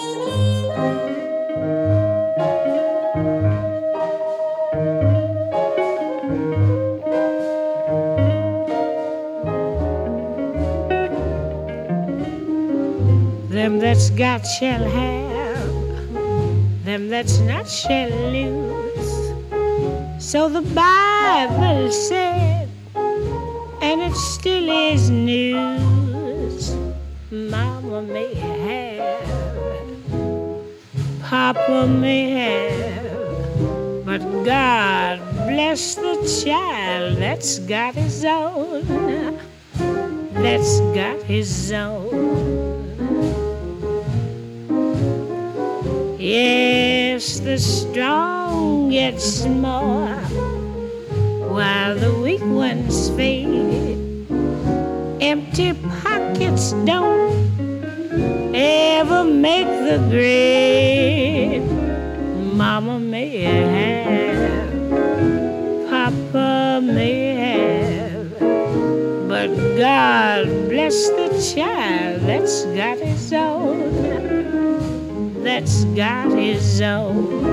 Them that's got shall have, them that's not shall lose. So the Bible said, and it still is news. Mama may have, Papa may have, but God bless the child that's got his own, that's got his own. Yes, the strong get more while the weak ones fade. Empty pockets don't ever make the grade. Mama may have, Papa may have, but God bless the child that's got his own, that's got his own.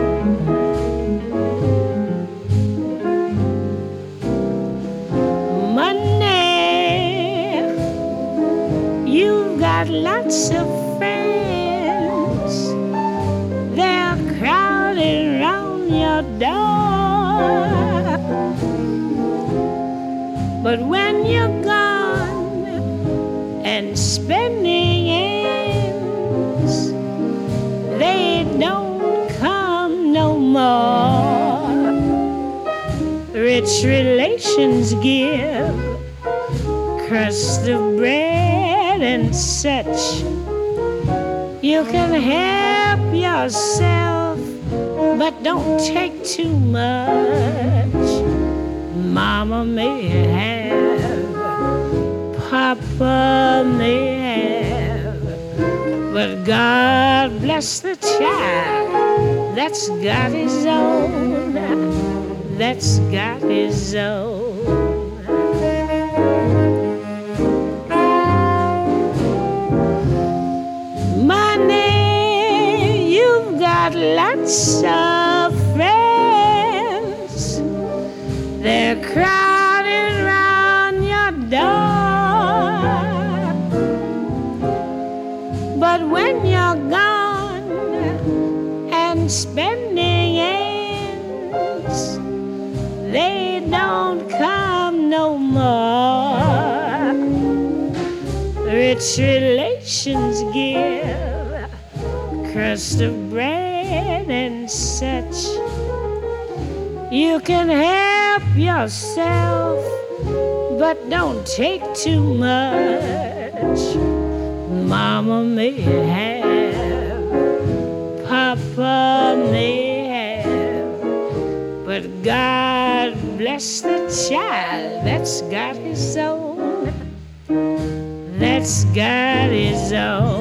Money, you've got lots of friends. They're crowding round your door. But when you're gone and spending ends, they don't come no more. Rich relations give crust of bread and such. You can help yourself, but don't take too much. Mama may have, Papa may have, but God bless the child that's got his own, that's got his own. Money, you've got lots of friends. They're crowding round your door. But when you're gone and spending ends, they don't come no more. Rich relations give crust of bread and such. You can help yourself, but don't take too much. Mama may have, Papa may have, but God bless the child that's got his own, that's got his own.